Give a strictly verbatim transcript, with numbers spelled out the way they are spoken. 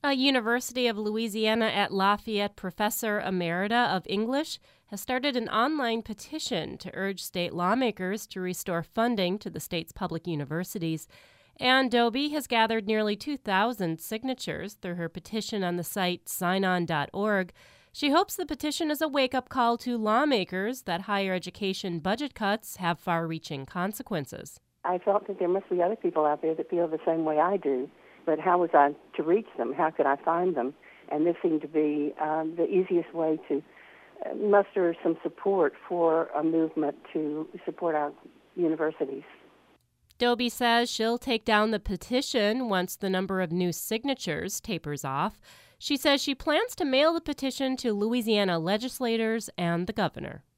A University of Louisiana at Lafayette professor emerita of English has started an online petition to urge state lawmakers to restore funding to the state's public universities. Ann Doby has gathered nearly two thousand signatures through her petition on the site sign on dot org. She hopes the petition is a wake-up call to lawmakers that higher education budget cuts have far-reaching consequences. I felt that there must be other people out there that feel the same way I do. But how was I to reach them? How could I find them? And this seemed to be um, the easiest way to muster some support for a movement to support our universities. Doby says she'll take down the petition once the number of new signatures tapers off. She says she plans to mail the petition to Louisiana legislators and the governor.